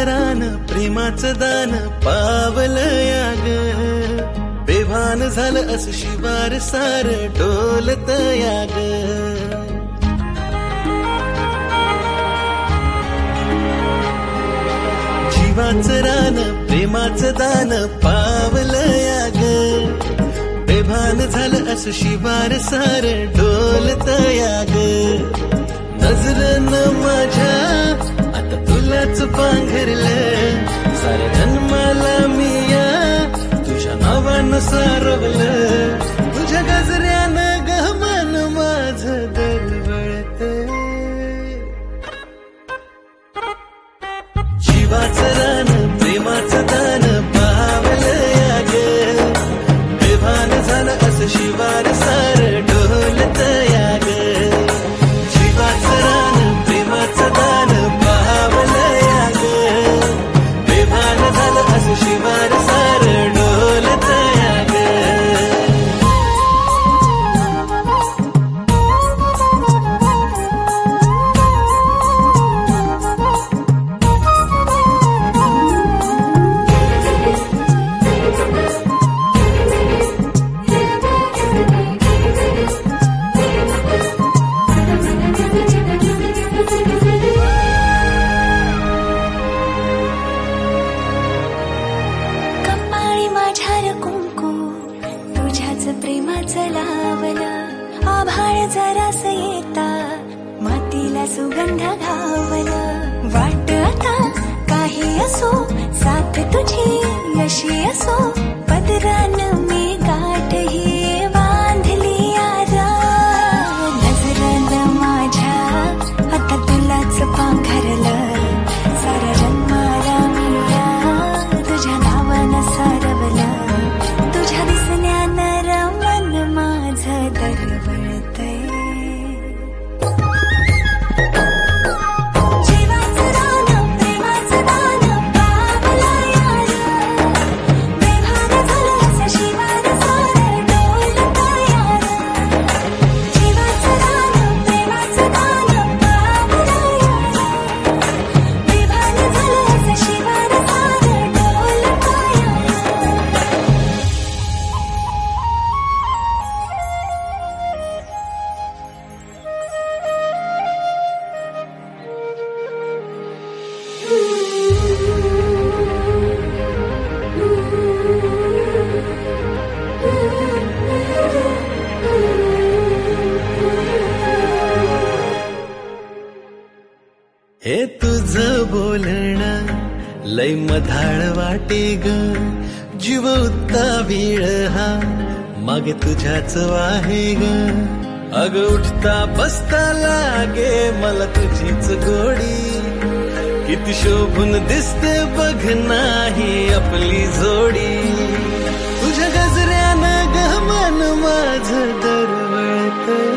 रान प्रेमाचं दान पावलं या ग बेभान झालं असं शिवार सार डोलत या ग जीवाचं रान प्रेमाचं दान पावलं या ग बेभान झालं असं शिवार सार डोलत या ग नजरनं माझ्या आता तुलाच पांघरलं साऱ्या जन्माला मी या तुझ्या नावानं सारवलं तुझ्या गजऱ्यानं गहमान माझं दरवळत जीवाचं रान प्रेमाचं दान पावलं या ग बेभान झालं असं शिवार सार डोलत या ग जीवाचं रान प्रेमाचं दान पावलं या ग बेभान झालं असं शिवार सार डोलत या ग प्रेमाचं लावलं आभाळ जरास येता मातीला सुगंध घावलं वाट आता काही असो साथ तुझी अशी असो पदरान मी गाठही बांधली यारा नजरनं माझ्या आता तुलाच पांघरलं साऱ्या जन्माला मी या तुझ्या नावानं सारवलं तुझ्या दिसण्यानं रमन माझं दरवळतंय जीवाचं रान प्रेमाचं दान पावलं या ग बेभान झालं असं शिवार सार डोलत या ग जीवाचं रान प्रेमाचं दान पावलं या ग बेभान झालं असं शिवार सार डोलत या ग हे तुझं बोलणं लय मधाळ वाटे ग जीव उत्तावीळ हा मागे तुझ्याच वाहे ग अग उठता बसता लागे मला तुझीच गोडी किती शोभून दिसते बघ नाही आपली जोडी तुझ्या गजऱ्यानं गहमान माझं दरवळत